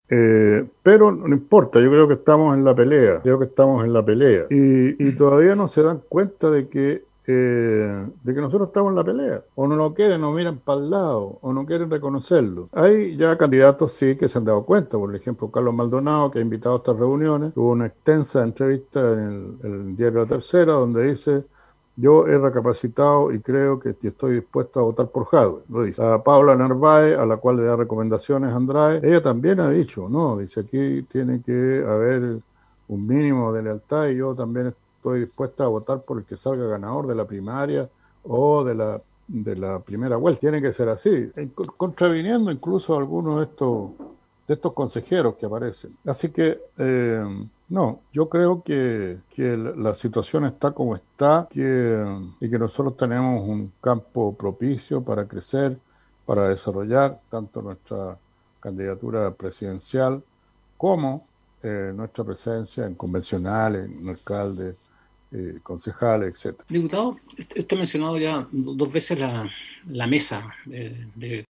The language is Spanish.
Pero no importa, yo creo que estamos en la pelea, creo que estamos en la pelea. Y todavía no se dan cuenta de que nosotros estamos en la pelea. O no lo quieren, o miran para el lado, o no quieren reconocerlo. Hay ya candidatos, sí, que se han dado cuenta. Por ejemplo, Carlos Maldonado, que ha invitado a estas reuniones, tuvo una extensa entrevista en el diario La Tercera, donde dice: yo he recapacitado y creo que estoy dispuesto a votar por Jadwe, lo dice. A Paula Narváez, a la cual le da recomendaciones Andrade, ella también ha dicho, no, dice, aquí tiene que haber un mínimo de lealtad y yo también estoy dispuesta a votar por el que salga ganador de la primaria o de la primera vuelta. Tiene que ser así, contraviniendo incluso a algunos de estos consejeros que aparecen. Así que, no, yo creo que la situación está como está, y que nosotros tenemos un campo propicio para crecer, para desarrollar tanto nuestra candidatura presidencial como nuestra presencia en convencionales, en alcaldes, concejales, etcétera. Diputado, usted ha mencionado ya dos veces la mesa de